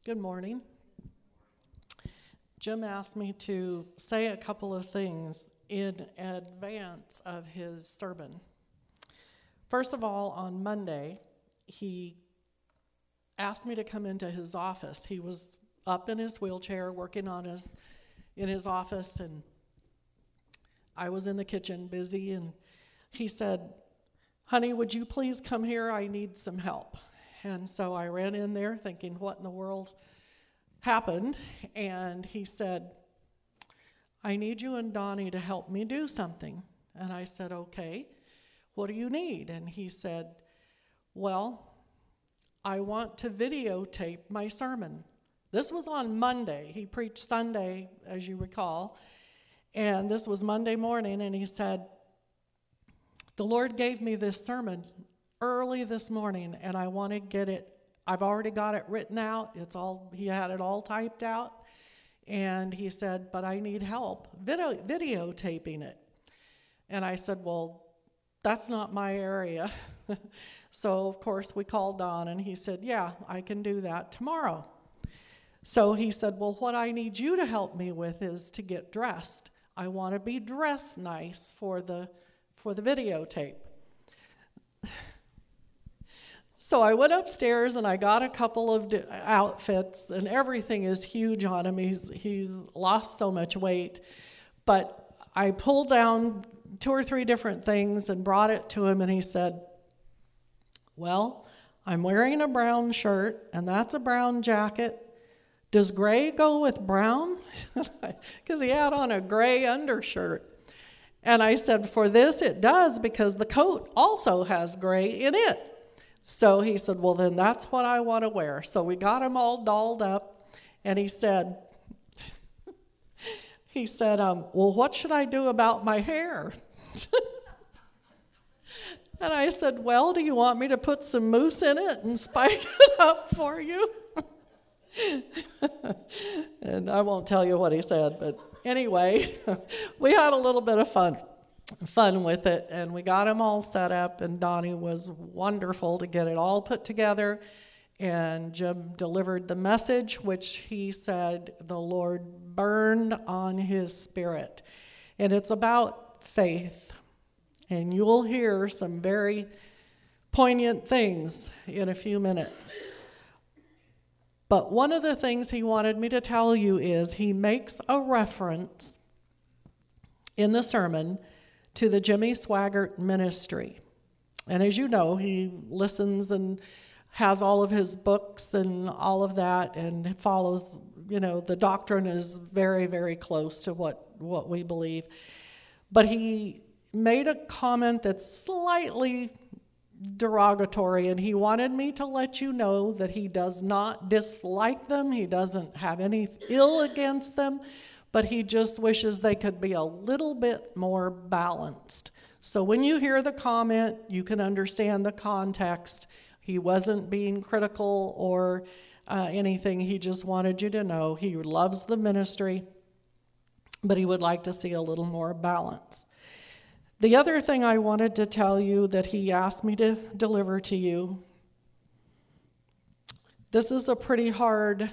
Good morning. Jim asked me to say a couple of things in advance of his sermon. First of all, on Monday, he asked me to come into his office. He was up in his wheelchair working in his office, and I was in the kitchen busy, and he said, "Honey, would you please come here? I need some help." And so I ran in there thinking, what in the world happened? And he said, "I need you and Donnie to help me do something." And I said, "Okay, what do you need?" And he said, "Well, I want to videotape my sermon." This was on Monday. He preached Sunday, as you recall. And this was Monday morning, and he said, "The Lord gave me this sermon early this morning, and I want to get it. I've already got it written out. He had it all typed out." And he said, "But I need help videotaping it." And I said, "Well, that's not my area." So, of course, we called Don, and he said, "Yeah, I can do that tomorrow." So he said, "Well, what I need you to help me with is to get dressed. I want to be dressed nice for the videotape." So I went upstairs and I got a couple of outfits, and everything is huge on him. He's lost so much weight. But I pulled down 2 or 3 different things and brought it to him, and he said, "Well, I'm wearing a brown shirt, and that's a brown jacket. Does gray go with brown?" Because he had on a gray undershirt. And I said, "For this it does, because the coat also has gray in it." So he said, "Well, then that's what I want to wear." So we got him all dolled up, and he said, "Well, what should I do about my hair?" And I said, "Well, do you want me to put some mousse in it and spike it up for you?" And I won't tell you what he said, but anyway, we had a little bit of fun with it, and we got him all set up, and Donnie was wonderful to get it all put together. And Jim delivered the message, which he said the Lord burned on his spirit. And it's about faith. And you'll hear some very poignant things in a few minutes. But one of the things he wanted me to tell you is he makes a reference in the sermon to the Jimmy Swaggart ministry. And as you know, he listens and has all of his books and all of that, and follows, the doctrine is very, very close to what we believe. But he made a comment that's slightly derogatory, and he wanted me to let you know that he does not dislike them. He doesn't have any ill against them, but he just wishes they could be a little bit more balanced. So when you hear the comment, you can understand the context. He wasn't being critical or anything. He just wanted you to know he loves the ministry, but he would like to see a little more balance. The other thing I wanted to tell you that he asked me to deliver to you, this is a pretty hard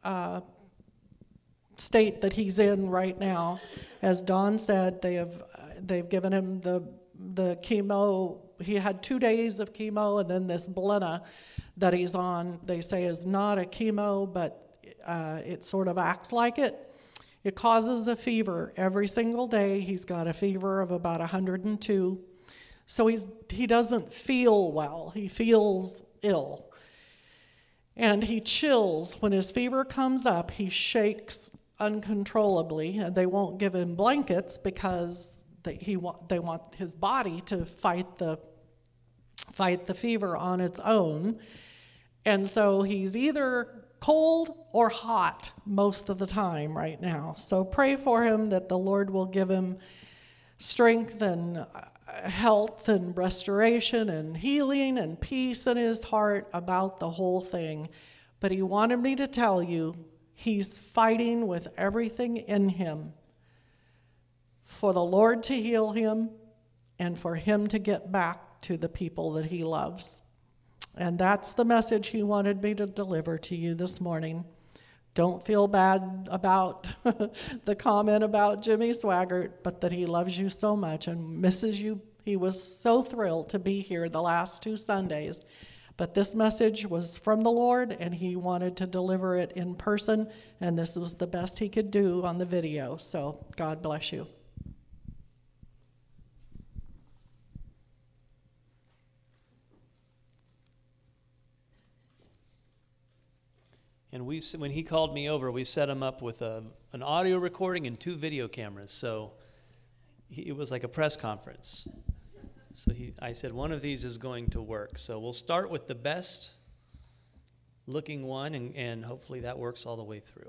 state that he's in right now. As Don said, they've given him the chemo. He had 2 days of chemo, and then this Blena that he's on, they say is not a chemo, but it sort of acts like it. It causes a fever every single day. He's got a fever of about 102. So he doesn't feel well. He feels ill. And he chills. When his fever comes up, he shakes uncontrollably, and they won't give him blankets because they want his body to fight the fever on its own. And so he's either cold or hot most of the time right now. So pray for him that the Lord will give him strength and health and restoration and healing and peace in his heart about the whole thing. But he wanted me to tell you he's fighting with everything in him for the Lord to heal him and for him to get back to the people that he loves. And that's the message he wanted me to deliver to you this morning. don't feel bad about the comment about Jimmy Swaggart, but that he loves you so much and misses you. He was so thrilled to be here the last 2 Sundays. But this message was from the Lord, and he wanted to deliver it in person, and this was the best he could do on the video. So God bless you. And when he called me over, we set him up with an audio recording and 2 video cameras. So it was like a press conference. So I said, one of these is going to work. So we'll start with the best looking one, and hopefully that works all the way through.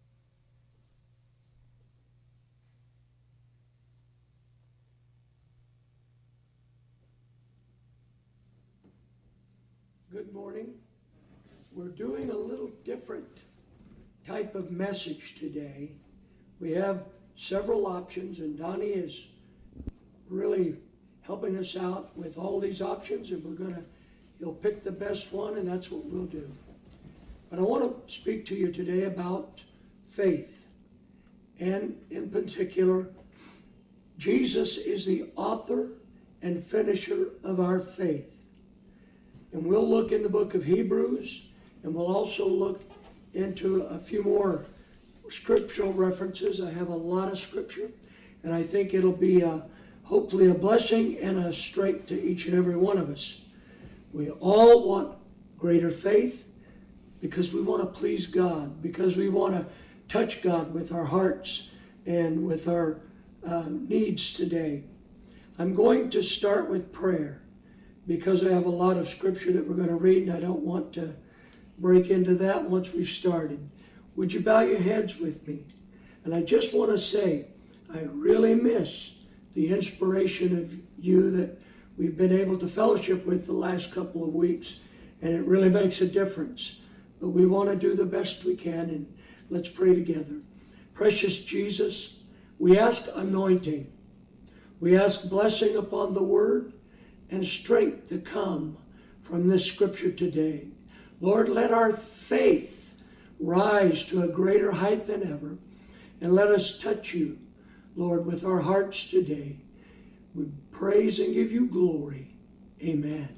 Good morning. We're doing a little different type of message today. We have several options, and Donnie is really helping us out with all these options, and he'll pick the best one, and that's what we'll do. But I want to speak to you today about faith, and in particular, Jesus is the author and finisher of our faith. And we'll look in the book of Hebrews, and we'll also look into a few more scriptural references. I have a lot of scripture, and I think it'll be hopefully a blessing and a strength to each and every one of us. We all want greater faith because we want to please God, because we want to touch God with our hearts and with our needs today. I'm going to start with prayer because I have a lot of scripture that we're going to read, and I don't want to break into that once we've started. Would you bow your heads with me? And I just want to say, I really miss the inspiration of you that we've been able to fellowship with the last couple of weeks, and it really makes a difference. But we want to do the best we can, and let's pray together. Precious Jesus, we ask anointing. We ask blessing upon the word and strength to come from this scripture today. Lord, let our faith rise to a greater height than ever, and let us touch you, Lord, with our hearts today. We praise and give you glory. Amen.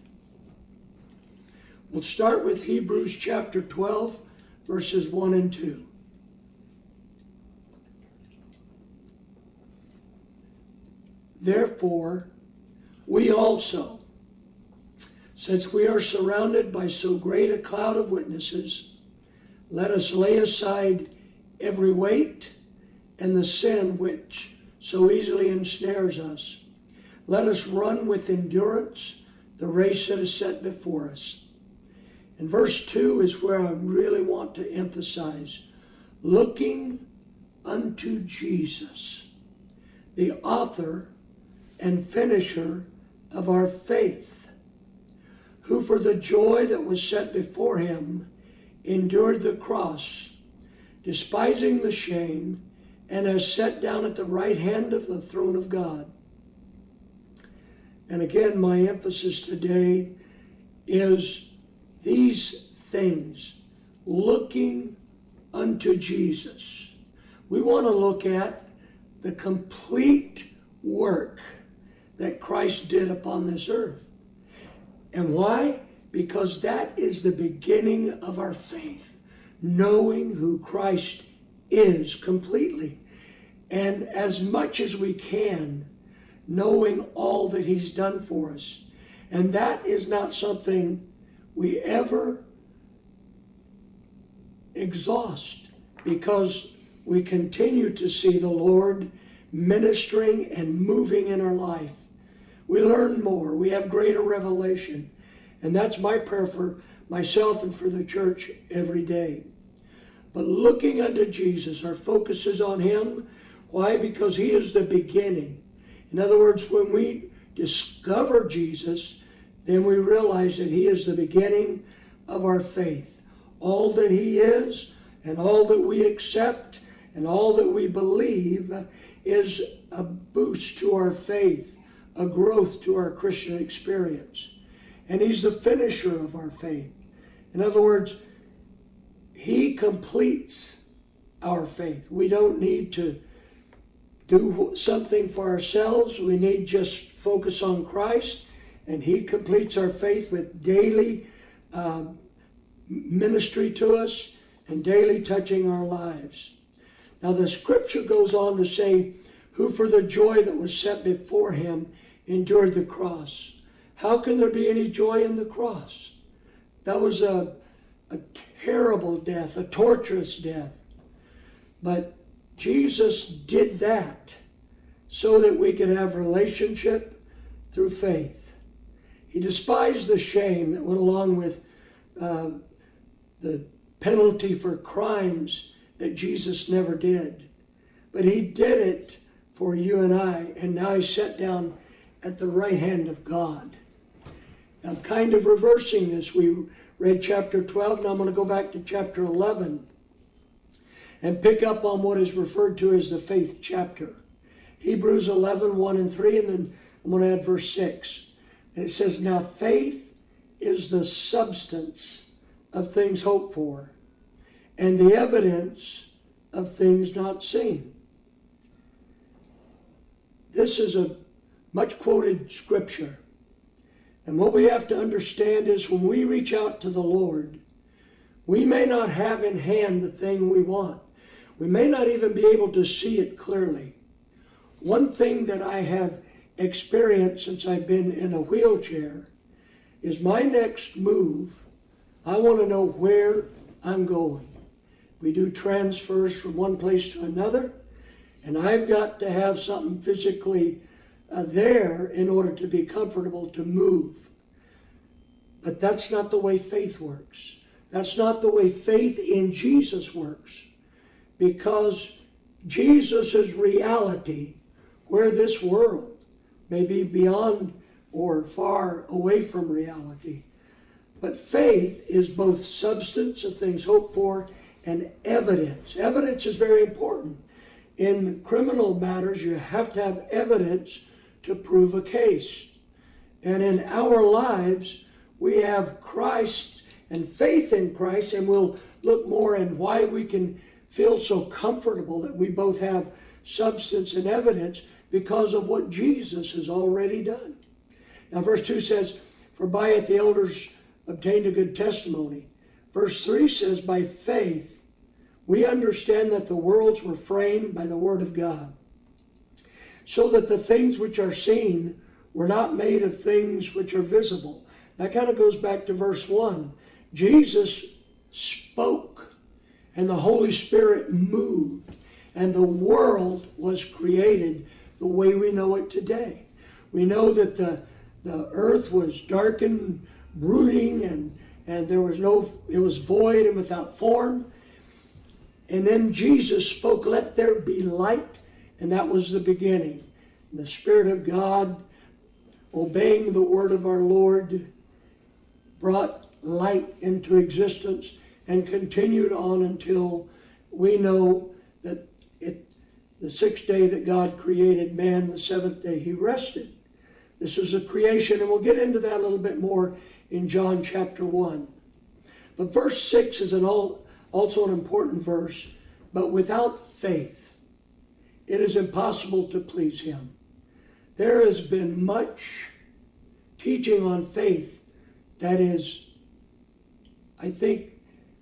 We'll start with Hebrews chapter 12, verses 1 and 2. Therefore, we also, since we are surrounded by so great a cloud of witnesses, let us lay aside every weight and the sin which so easily ensnares us. Let us run with endurance the race that is set before us. And verse 2 is where I really want to emphasize. Looking unto Jesus, the author and finisher of our faith, who for the joy that was set before him endured the cross, despising the shame, and has sat down at the right hand of the throne of God. And again, my emphasis today is these things, looking unto Jesus. We want to look at the complete work that Christ did upon this earth. And why? Because that is the beginning of our faith, knowing who Christ is completely. And as much as we can, knowing all that he's done for us. And that is not something we ever exhaust, because we continue to see the Lord ministering and moving in our life. We learn more. We have greater revelation. And that's my prayer for myself and for the church every day. But looking unto Jesus, our focus is on him. Why? Because he is the beginning. In other words, when we discover Jesus, then we realize that he is the beginning of our faith. All that he is and all that we accept and all that we believe is a boost to our faith, a growth to our Christian experience. And he's the finisher of our faith. In other words, He completes our faith. We don't need to do something for ourselves. We need just focus on Christ, and He completes our faith with daily ministry to us and daily touching our lives. Now the scripture goes on to say, who for the joy that was set before Him endured the cross. How can there be any joy in the cross? That was a terrible death, a torturous death. But Jesus did that so that we could have relationship through faith. He despised the shame that went along with the penalty for crimes that Jesus never did. But He did it for you and I, and now He's sat down at the right hand of God. I'm kind of reversing this. We read chapter 12, now I'm going to go back to chapter 11 and pick up on what is referred to as the faith chapter. Hebrews 11, 1 and 3, and then I'm going to add verse 6. And it says, now faith is the substance of things hoped for, and the evidence of things not seen. This is a much quoted scripture. And what we have to understand is when we reach out to the Lord, we may not have in hand the thing we want. We may not even be able to see it clearly. One thing that I have experienced since I've been in a wheelchair is my next move, I want to know where I'm going. We do transfers from one place to another, and I've got to have something physically there in order to be comfortable to move. But that's not the way faith works. That's not the way faith in Jesus works. Because Jesus' reality, where this world may be beyond or far away from reality. But faith is both substance of things hoped for and evidence. Evidence is very important. In criminal matters, you have to have evidence to prove a case. And in our lives, we have Christ and faith in Christ, and we'll look more in why we can feel so comfortable that we both have substance and evidence because of what Jesus has already done. Now, verse 2 says, for by it the elders obtained a good testimony. Verse 3 says, by faith we understand that the worlds were framed by the word of God, so that the things which are seen were not made of things which are visible. That kind of goes back to verse 1. Jesus spoke, and the Holy Spirit moved, and the world was created the way we know it today. We know that the earth was darkened, brooding, and there was it was void and without form. And then Jesus spoke, let there be light, and that was the beginning. And the Spirit of God, obeying the word of our Lord, brought light into existence and continued on until we know that the sixth day that God created man, the seventh day He rested. This is a creation, and we'll get into that a little bit more in John chapter 1. But verse 6 is also an important verse. But without faith, it is impossible to please Him. There has been much teaching on faith that is, I think,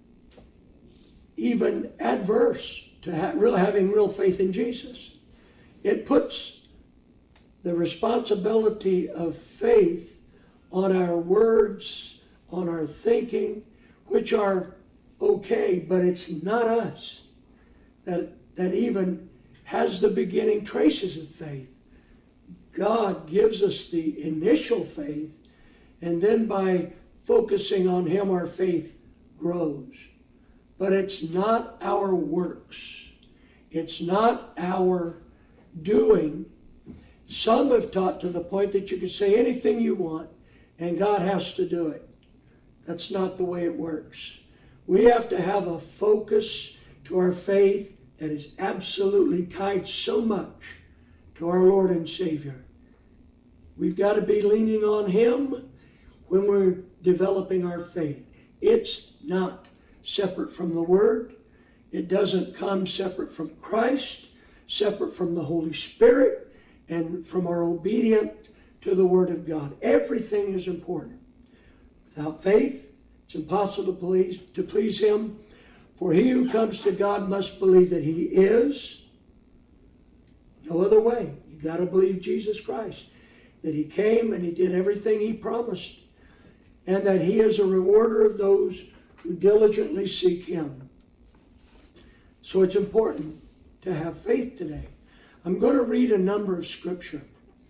even adverse to having real faith in Jesus. It puts the responsibility of faith on our words, on our thinking, which are okay, but it's not us that even has the beginning traces of faith. God gives us the initial faith, and then by focusing on Him, our faith grows. But it's not our works. It's not our doing. Some have taught to the point that you can say anything you want, and God has to do it. That's not the way it works. We have to have a focus to our faith that is absolutely tied so much to our Lord and Savior. We've got to be leaning on Him when we're developing our faith. It's not separate from the Word. It doesn't come separate from Christ, separate from the Holy Spirit, and from our obedience to the Word of God. Everything is important. Without faith, it's impossible to please Him. For he who comes to God must believe that He is. No other way. You got to believe Jesus Christ. That He came and He did everything He promised. And that He is a rewarder of those who diligently seek Him. So it's important to have faith today. I'm going to read a number of scripture.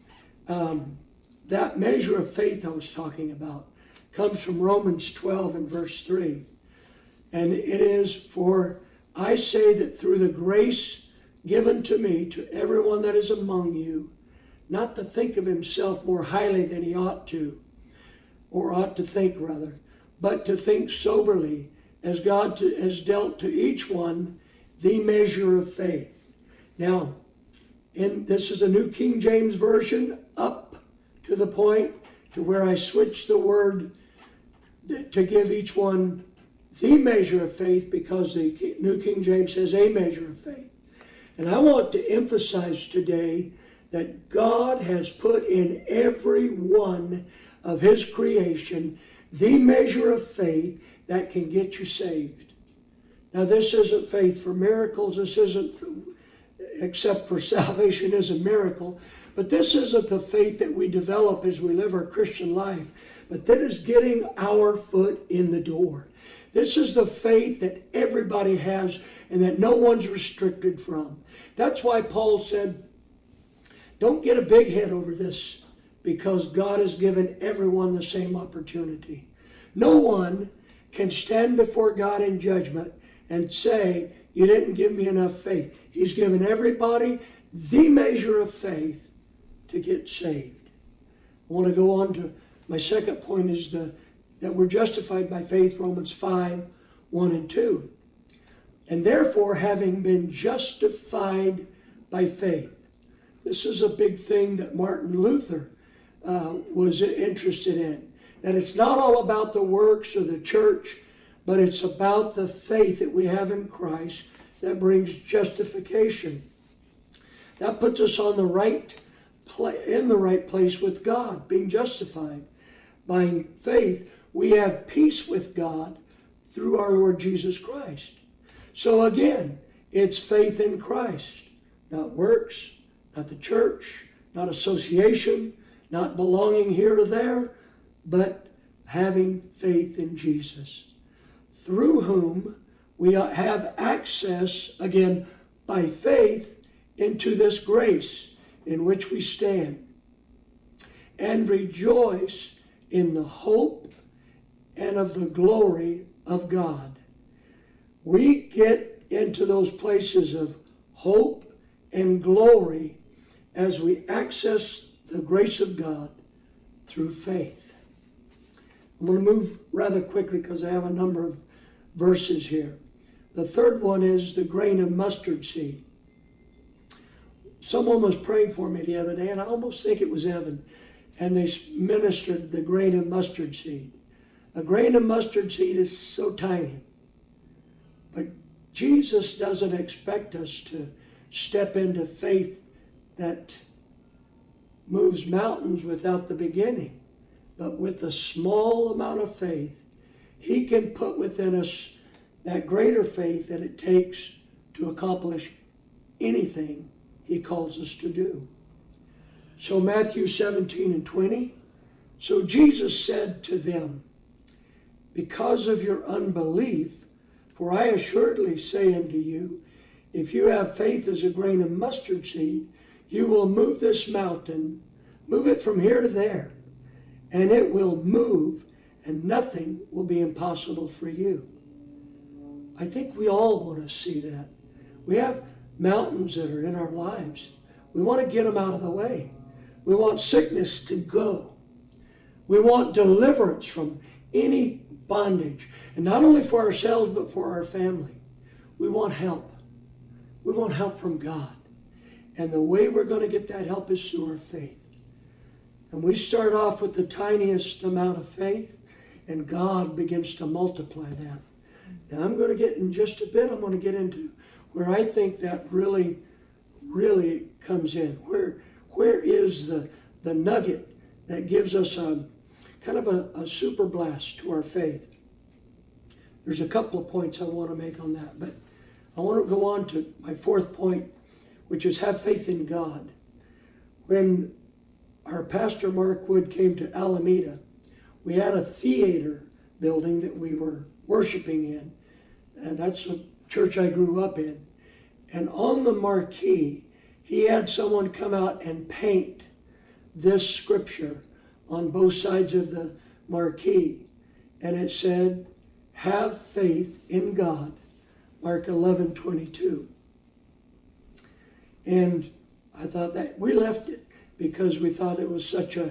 That measure of faith I was talking about comes from Romans 12 and verse 3. And it is, for I say that through the grace given to me, to everyone that is among you, not to think of himself more highly than he ought to, or ought to think rather, but to think soberly, as God has dealt to each one the measure of faith. Now, this is a New King James Version, up to the point to where I switched the word to give each one the measure of faith, because the New King James says a measure of faith. And I want to emphasize today that God has put in every one of His creation the measure of faith that can get you saved. Now, this isn't faith for miracles. This isn't, except for salvation is a miracle. But this isn't the faith that we develop as we live our Christian life. But that is getting our foot in the door. This is the faith that everybody has and that no one's restricted from. That's why Paul said, don't get a big head over this, because God has given everyone the same opportunity. No one can stand before God in judgment and say, you didn't give me enough faith. He's given everybody the measure of faith to get saved. I want to go on to my second point, is that we're justified by faith, Romans 5, 1 and 2. And therefore, having been justified by faith. This is a big thing that Martin Luther was interested in. That it's not all about the works or the church, but it's about the faith that we have in Christ that brings justification. That puts us on the in the right place with God, being justified. By faith, we have peace with God through our Lord Jesus Christ. So again, it's faith in Christ, not works, not the church, not association, not belonging here or there, but having faith in Jesus, through whom we have access, again, by faith, into this grace in which we stand, and rejoice in the hope and of the glory of God. We get into those places of hope and glory as we access the grace of God through faith. I'm going to move rather quickly because I have a number of verses here. The third one is the grain of mustard seed. Someone was praying for me the other day, and I almost think it was Evan, and they ministered the grain of mustard seed. A grain of mustard seed is so tiny. But Jesus doesn't expect us to step into faith that moves mountains without the beginning. But with a small amount of faith, He can put within us that greater faith that it takes to accomplish anything He calls us to do. So Matthew 17 and 20, so Jesus said to them, because of your unbelief, for I assuredly say unto you, if you have faith as a grain of mustard seed, you will move this mountain, move it from here to there, and it will move, and nothing will be impossible for you. I think we all want to see that. We have mountains that are in our lives. We want to get them out of the way. We want sickness to go. We want deliverance from any bondage. And not only for ourselves, but for our family. We want help. We want help from God. And the way we're going to get that help is through our faith. And we start off with the tiniest amount of faith, and God begins to multiply that. Now I'm going to get in just a bit, I'm going to get into where I think that really comes in. Where is the nugget that gives us a kind of a super blast to our faith? There's a couple of points I want to make on that, but I want to go on to my fourth point, which is have faith in God. When our pastor Mark Wood came to Alameda, we had a theater building that we were worshiping in, and that's the church I grew up in. And on the marquee, he had someone come out and paint this scripture on both sides of the marquee. And it said, have faith in God, Mark 11:22. And I thought that we left it because we thought it was such a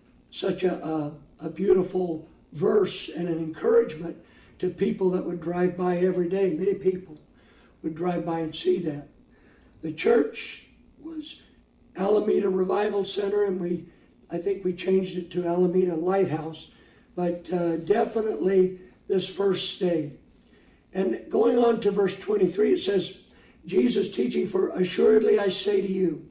beautiful verse and an encouragement to people that would drive by every day. Many people would drive by and see that. The church was Alameda Revival Center, and I think we changed it to Alameda Lighthouse, but definitely this verse stayed. And going on to verse 23, it says, Jesus teaching, for assuredly I say to you,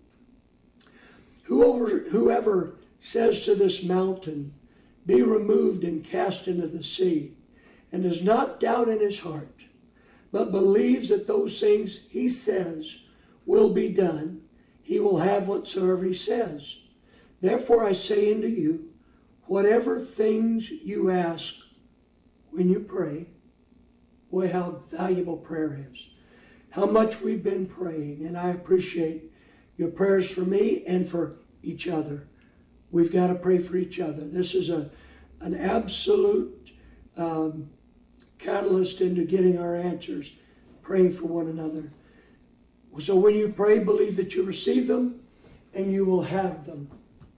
whoever says to this mountain, be removed and cast into the sea, and does not doubt in his heart, but believes that those things he says will be done, he will have whatsoever he says. Therefore I say unto you, whatever things you ask when you pray, boy, how valuable prayer is. How much we've been praying, and I appreciate your prayers for me and for each other. We've got to pray for each other. This is an absolute catalyst into getting our answers, praying for one another. So when you pray, believe that you receive them and you will have them.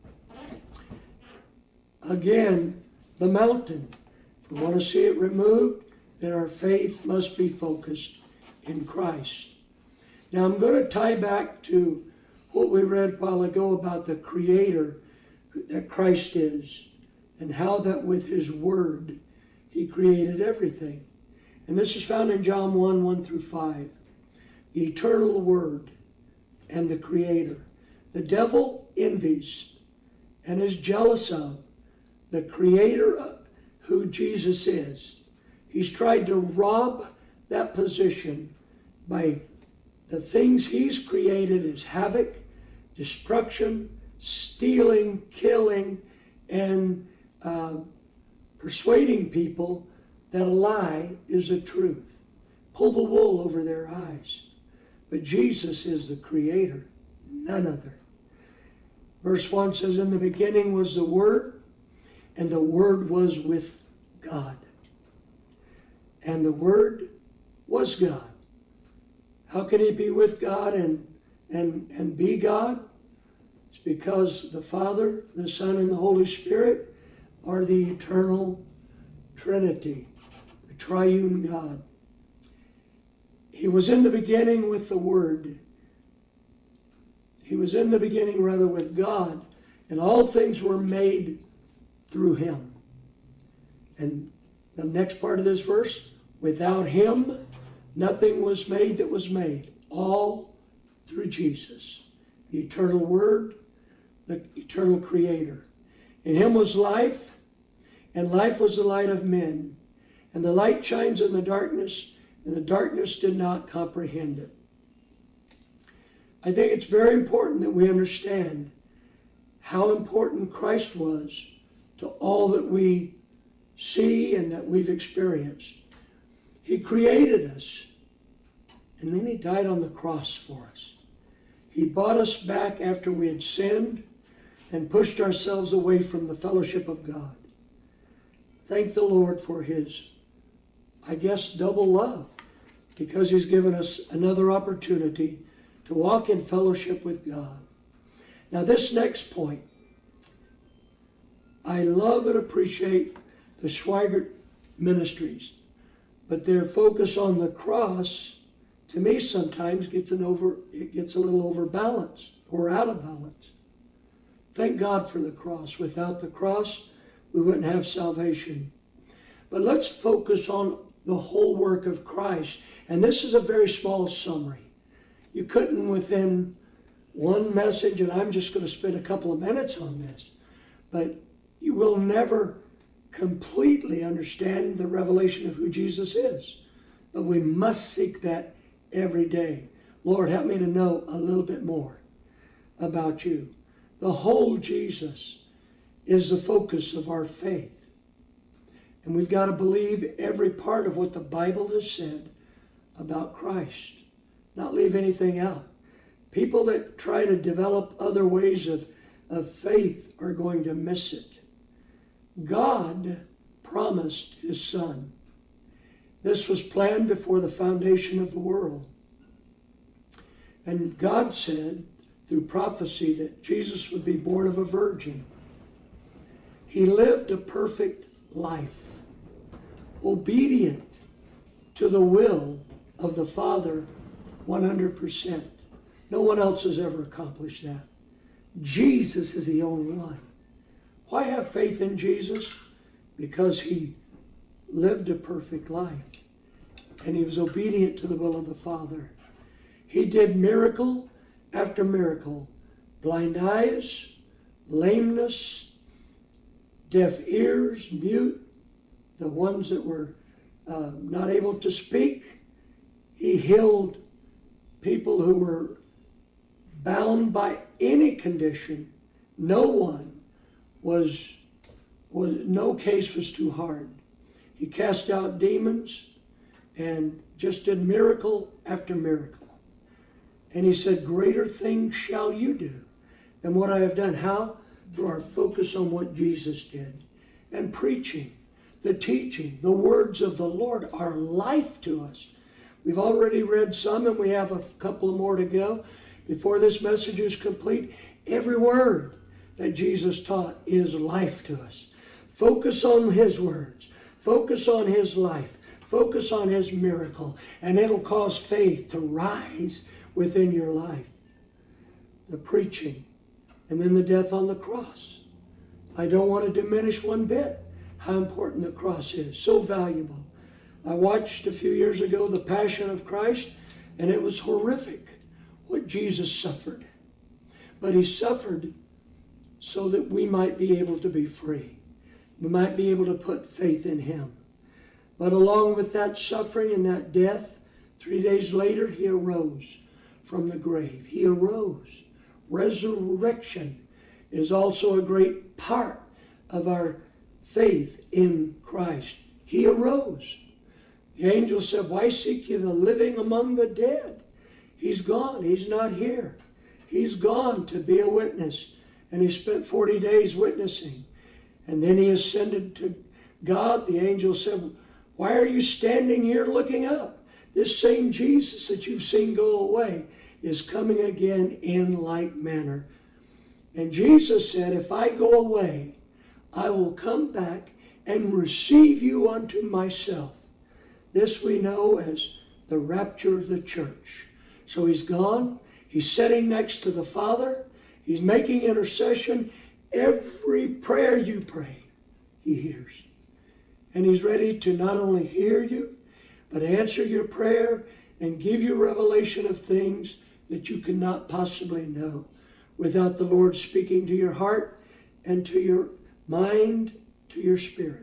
Again, the mountain. If we want to see it removed, then our faith must be focused in Christ. Now I'm going to tie back to what we read a while ago about the Creator that Christ is, and how that with His Word He created everything. And this is found in John 1 through 5. The eternal Word and the Creator. The devil envies and is jealous of the Creator who Jesus is. He's tried to rob that position by the things he's created as havoc, destruction, stealing, killing, and persuading people that a lie is a truth. Pull the wool over their eyes. But Jesus is the Creator, none other. Verse 1 says, in the beginning was the Word, and the Word was with God. And the Word was God. How can He be with God and be God? It's because the Father, the Son, and the Holy Spirit are the eternal Trinity, the triune God. He was in the beginning with the Word. He was in the beginning, rather, with God, and all things were made through Him. And the next part of this verse, without Him, nothing was made that was made. All through Jesus, the eternal Word, the eternal Creator. In Him was life, and life was the light of men. And the light shines in the darkness, and the darkness did not comprehend it. I think it's very important that we understand how important Christ was to all that we see and that we've experienced. He created us, and then He died on the cross for us. He bought us back after we had sinned and pushed ourselves away from the fellowship of God. Thank the Lord for His, I guess, double love, because He's given us another opportunity to walk in fellowship with God. Now this next point, I love and appreciate the Schweigert ministries, but their focus on the cross, to me sometimes gets a little overbalanced or out of balance. Thank God for the cross. Without the cross, we wouldn't have salvation. But let's focus on the whole work of Christ. And this is a very small summary. You couldn't within one message, and I'm just going to spend a couple of minutes on this, but you will never completely understand the revelation of who Jesus is. But we must seek that every day. Lord, help me to know a little bit more about you. The whole Jesus is the focus of our faith. And we've got to believe every part of what the Bible has said about Christ, not leave anything out. People that try to develop other ways of faith are going to miss it. God promised his Son. This was planned before the foundation of the world. And God said through prophecy that Jesus would be born of a virgin. He lived a perfect life, obedient to the will of the Father 100%. No one else has ever accomplished that. Jesus is the only one. Why have faith in Jesus? Because he lived a perfect life and he was obedient to the will of the Father. He did miracle after miracle. Blind eyes, lameness, deaf ears, mute, the ones that were not able to speak. He healed people who were bound by any condition. No case was too hard. He cast out demons and just did miracle after miracle. And he said, greater things shall you do than what I have done. How? Through our focus on what Jesus did. And preaching, the teaching, the words of the Lord are life to us. We've already read some and we have a couple more to go before this message is complete. Every word that Jesus taught is life to us. Focus on his words. Focus on his life. Focus on his miracle. And it'll cause faith to rise within your life. The preaching. And then the death on the cross. I don't want to diminish one bit how important the cross is. So valuable. I watched a few years ago The Passion of Christ, and it was horrific what Jesus suffered. But he suffered so that we might be able to be free. We might be able to put faith in him. But along with that suffering and that death, 3 days later, he arose from the grave. He arose. Resurrection is also a great part of our faith in Christ. He arose. The angel said, why seek you the living among the dead? He's gone. He's not here. He's gone to be a witness. And he spent 40 days witnessing. And then he ascended to God. The angel said, why are you standing here looking up? This same Jesus that you've seen go away is coming again in like manner. And Jesus said, if I go away, I will come back and receive you unto myself. This we know as the rapture of the church. So he's gone. He's sitting next to the Father. He's making intercession. Every prayer you pray, he hears. And he's ready to not only hear you, but answer your prayer and give you revelation of things that you could not possibly know without the Lord speaking to your heart and to your mind, to your spirit.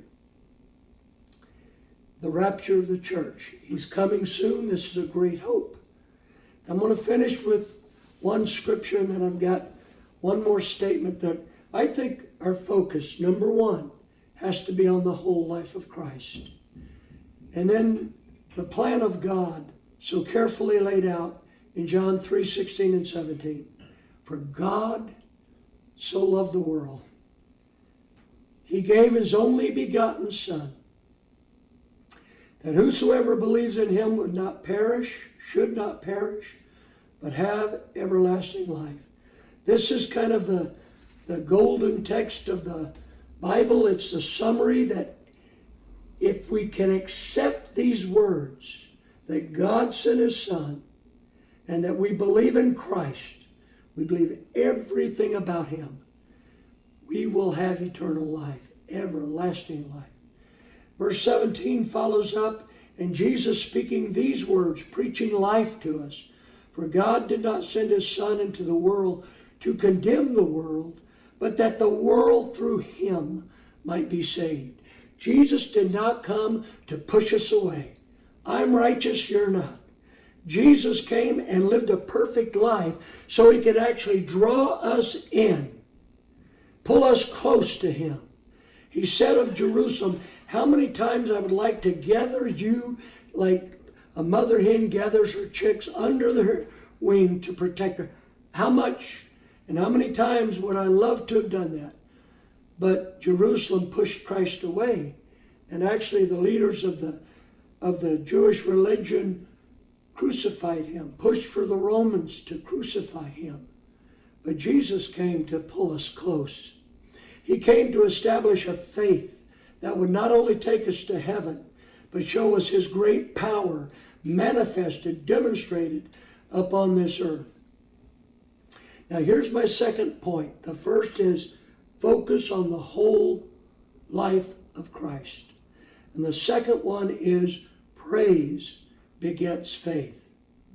The rapture of the church. He's coming soon. This is a great hope. I'm going to finish with one scripture, and then I've got one more statement that I think our focus, number one, has to be on the whole life of Christ. And then the plan of God, so carefully laid out in John 3:16 and 17. For God so loved the world, he gave his only begotten Son, that whosoever believes in him would not perish, should not perish, but have everlasting life. This is kind of the golden text of the Bible. It's the summary that if we can accept these words, that God sent his Son, and that we believe in Christ, we believe everything about him, we will have eternal life, everlasting life. Verse 17 follows up, And Jesus speaking these words, preaching life to us. For God did not send his Son into the world to condemn the world, but that the world through him might be saved. Jesus did not come to push us away. I'm righteous, you're not. Jesus came and lived a perfect life so he could actually draw us in, pull us close to him. He said of Jerusalem, how many times I would like to gather you like a mother hen gathers her chicks under her wing to protect her. How much and how many times would I love to have done that? But Jerusalem pushed Christ away. And actually the leaders of the Jewish religion crucified him, pushed for the Romans to crucify him. But Jesus came to pull us close. He came to establish a faith that would not only take us to heaven, but show us his great power manifested, demonstrated upon this earth. Now here's my second point. The first is focus on the whole life of Christ. And the second one is praise begets faith.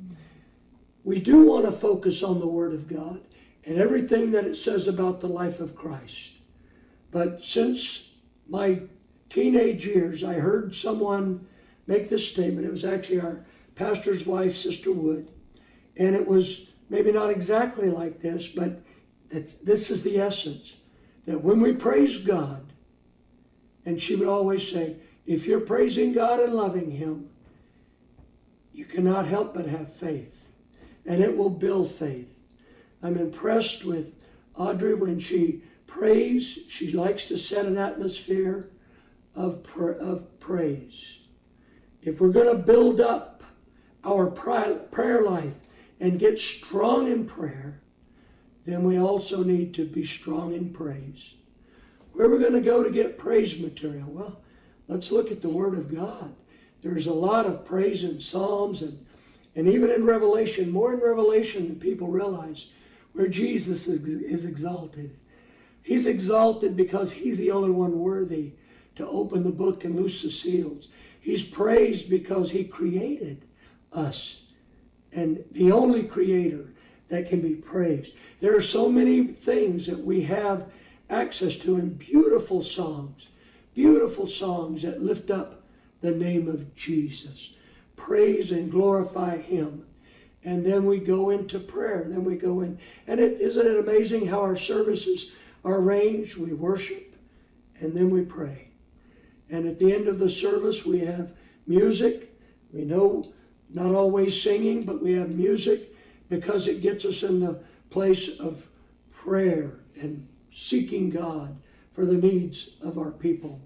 We do want to focus on the Word of God and everything that it says about the life of Christ. But since my teenage years, I heard someone make this statement. It was actually our pastor's wife, Sister Wood. And it was maybe not exactly like this, but this is the essence. That when we praise God, and she would always say, if you're praising God and loving him, you cannot help but have faith. And it will build faith. I'm impressed with Audrey when she prays. She likes to set an atmosphere of praise. If we're going to build up our prayer life and get strong in prayer, then we also need to be strong in praise. Where are we going to go to get praise material? Well, let's look at the Word of God. There's a lot of praise in Psalms and even in Revelation, more in Revelation than people realize, where Jesus is exalted. He's exalted because he's the only one worthy to open the book and loose the seals. He's praised because he created us, and the only creator that can be praised. There are so many things that we have access to in beautiful songs that lift up the name of Jesus. Praise and glorify him. And then we go into prayer. Then we go in. And isn't it amazing how our services are arranged? We worship and then we pray. And at the end of the service we have music. We know not always singing, but we have music because it gets us in the place of prayer and seeking God for the needs of our people.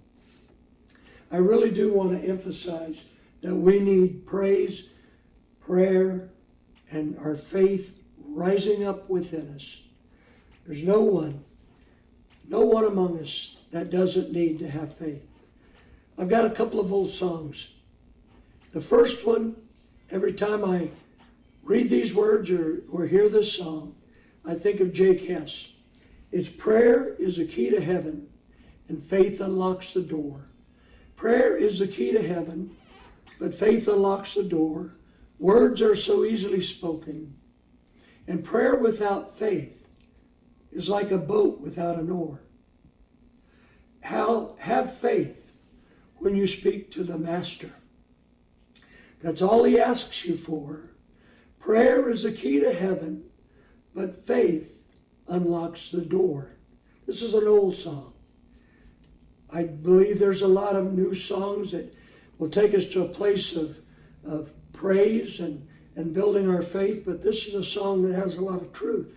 I really do want to emphasize that we need praise, prayer, and our faith rising up within us. There's no one among us that doesn't need to have faith. I've got a couple of old songs. The first one, every time I read these words or hear this song, I think of Jake Hess. It's prayer is the key to heaven, and faith unlocks the door. Prayer is the key to heaven, but faith unlocks the door. Words are so easily spoken. And prayer without faith is like a boat without an oar. Have faith when you speak to the Master. That's all he asks you for. Prayer is the key to heaven, but faith unlocks the door. This is an old song. I believe there's a lot of new songs that will take us to a place of praise and building our faith, but this is a song that has a lot of truth.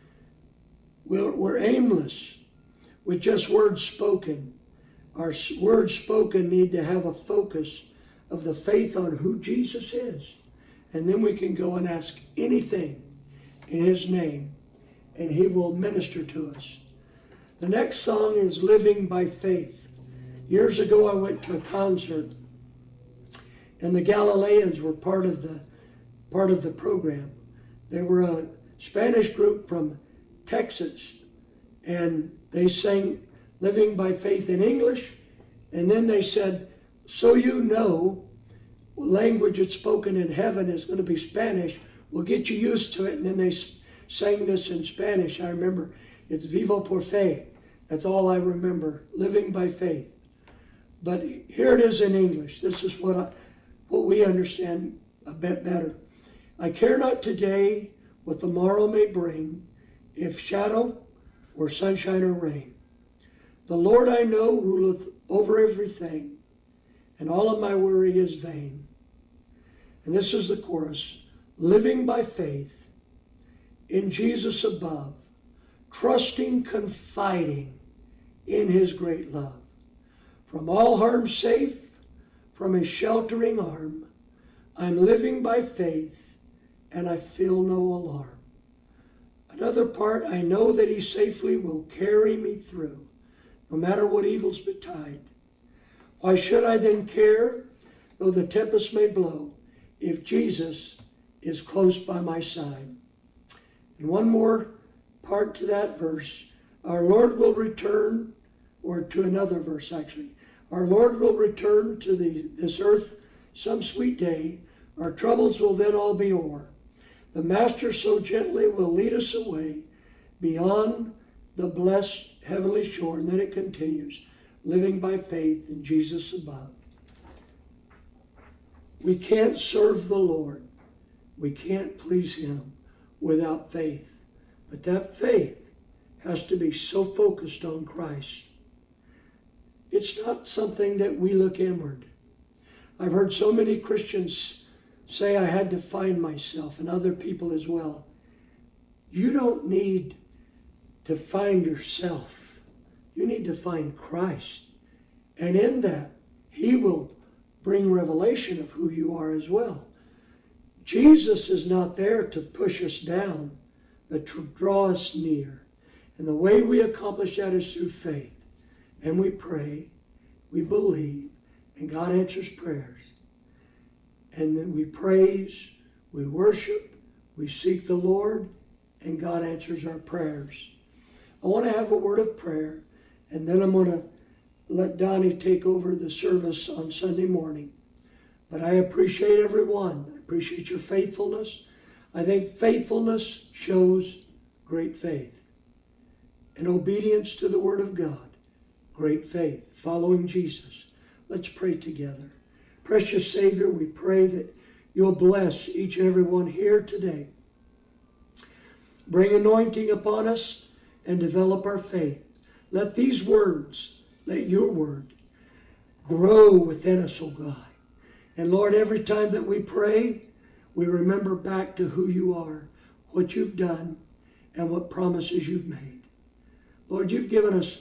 We're aimless with just words spoken. Our words spoken need to have a focus of the faith on who Jesus is. And then we can go and ask anything in his name, and he will minister to us. The next song is Living by Faith. Years ago I went to a concert, and the Galileans were part of the program. They were a Spanish group from Texas, and they sang Living by Faith in English, and then they said, so you know language that's spoken in heaven is going to be Spanish. We'll get you used to it. And then they sang this in Spanish. I remember it's Vivo por Fe. That's all I remember, living by faith. But here it is in English. This is what we understand a bit better. I care not today what the morrow may bring, if shadow or sunshine or rain. The Lord I know ruleth over everything, and all of my worry is vain. And this is the chorus. Living by faith in Jesus above, trusting, confiding in his great love. From all harm safe, from his sheltering arm, I'm living by faith, and I feel no alarm. Another part, I know that he safely will carry me through, no matter what evils betide. Why should I then care, though the tempest may blow, if Jesus is close by my side? And one more part to that verse. Our Lord will return, or to another verse actually. Our Lord will return to this earth some sweet day. Our troubles will then all be o'er. The Master so gently will lead us away beyond the blessed heavenly shore. And then it continues, living by faith in Jesus above. We can't serve the Lord. We can't please him without faith. But that faith has to be so focused on Christ. It's not something that we look inward. I've heard so many Christians say I had to find myself, and other people as well. You don't need to find yourself. You need to find Christ. And in that, he will bring revelation of who you are as well. Jesus is not there to push us down, but to draw us near. And the way we accomplish that is through faith. And we pray, we believe, and God answers prayers. And then we praise, we worship, we seek the Lord, and God answers our prayers. I want to have a word of prayer, and then I'm going to let Donnie take over the service on Sunday morning. But I appreciate everyone. I appreciate your faithfulness. I think faithfulness shows great faith. And obedience to the Word of God, great faith, following Jesus. Let's pray together. Precious Savior, we pray that you'll bless each and every one here today. Bring anointing upon us and develop our faith. Let these words, let your word grow within us, O God. And Lord, every time that we pray, we remember back to who you are, what you've done, and what promises you've made. Lord, you've given us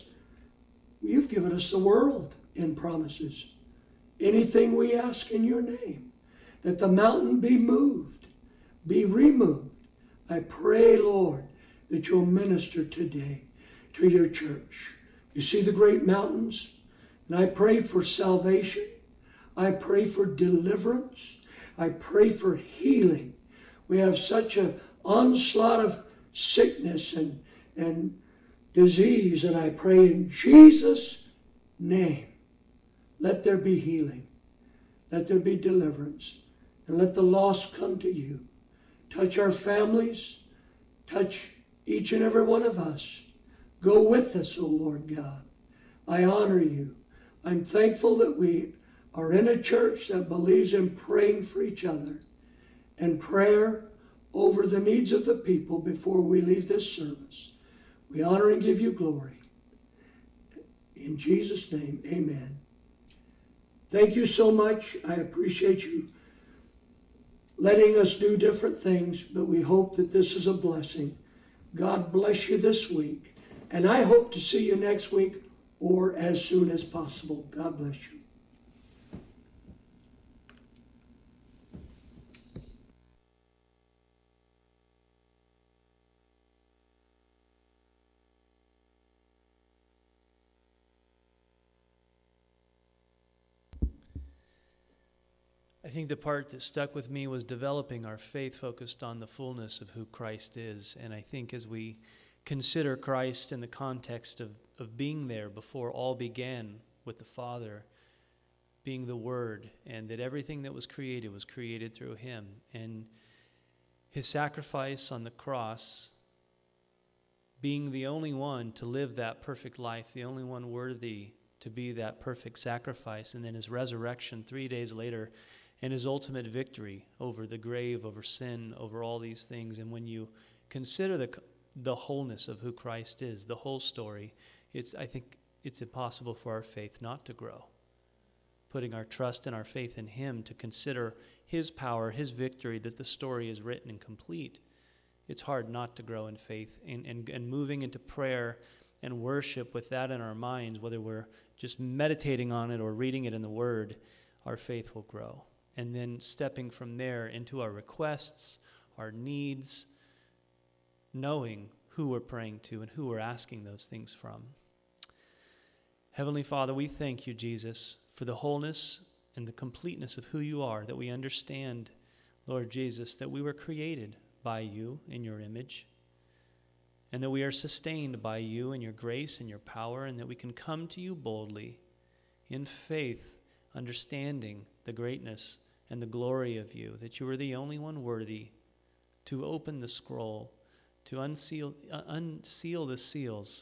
the world in promises. Anything we ask in your name, that the mountain be moved, be removed. I pray, Lord, that you'll minister today to your church. You see the great mountains? And I pray for salvation. I pray for deliverance. I pray for healing. We have such an onslaught of sickness and disease, and I pray in Jesus' name, let there be healing. Let there be deliverance. And let the lost come to you. Touch our families. Touch each and every one of us. Go with us, O Lord God. I honor you. I'm thankful that we are in a church that believes in praying for each other and prayer over the needs of the people before we leave this service. We honor and give you glory. In Jesus' name, amen. Thank you so much. I appreciate you letting us do different things, but we hope that this is a blessing. God bless you this week. And I hope to see you next week or as soon as possible. God bless you. I think the part that stuck with me was developing our faith focused on the fullness of who Christ is. And I think as we consider Christ in the context of being there before all began with the Father, being the Word, and that everything that was created through him. And his sacrifice on the cross, being the only one to live that perfect life, the only one worthy to be that perfect sacrifice, and then his resurrection 3 days later, and his ultimate victory over the grave, over sin, over all these things. And when you consider the wholeness of who Christ is, the whole story, I think it's impossible for our faith not to grow. Putting our trust and our faith in him, to consider his power, his victory, that the story is written and complete, it's hard not to grow in faith. And moving into prayer and worship with that in our minds, whether we're just meditating on it or reading it in the Word, our faith will grow. And then stepping from there into our requests, our needs, knowing who we're praying to and who we're asking those things from. Heavenly Father, we thank you, Jesus, for the wholeness and the completeness of who you are, that we understand, Lord Jesus, that we were created by you in your image, and that we are sustained by you and your grace and your power, and that we can come to you boldly in faith, understanding the greatness and the glory of you, that you are the only one worthy to open the scroll, to unseal the seals,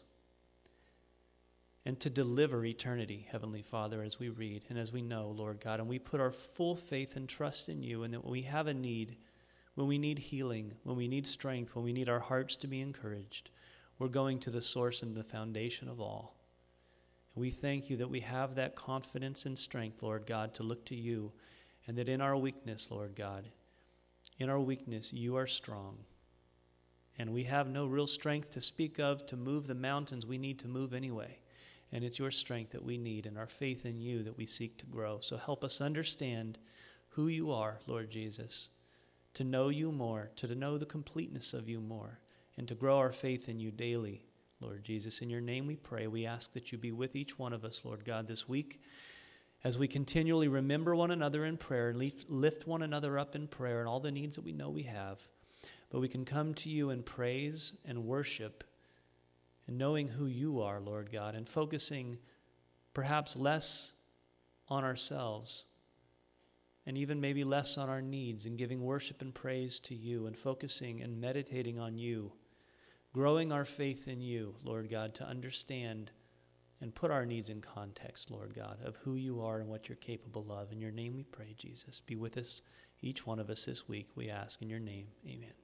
and to deliver eternity, Heavenly Father, as we read and as we know, Lord God. And we put our full faith and trust in you, and that when we have a need, when we need healing, when we need strength, when we need our hearts to be encouraged, we're going to the source and the foundation of all. And we thank you that we have that confidence and strength, Lord God, to look to you, and that in our weakness, Lord God, in our weakness, you are strong. And we have no real strength to speak of to move the mountains we need to move anyway. And it's your strength that we need and our faith in you that we seek to grow. So help us understand who you are, Lord Jesus, to know you more, to know the completeness of you more, and to grow our faith in you daily, Lord Jesus. In your name we pray. We ask that you be with each one of us, Lord God, this week, as we continually remember one another in prayer and lift one another up in prayer and all the needs that we know we have. But we can come to you in praise and worship, and knowing who you are, Lord God, and focusing perhaps less on ourselves, and even maybe less on our needs, and giving worship and praise to you, and focusing and meditating on you, growing our faith in you, Lord God, to understand and put our needs in context, Lord God, of who you are and what you're capable of. In your name we pray, Jesus. Be with us, each one of us this week, we ask in your name. Amen.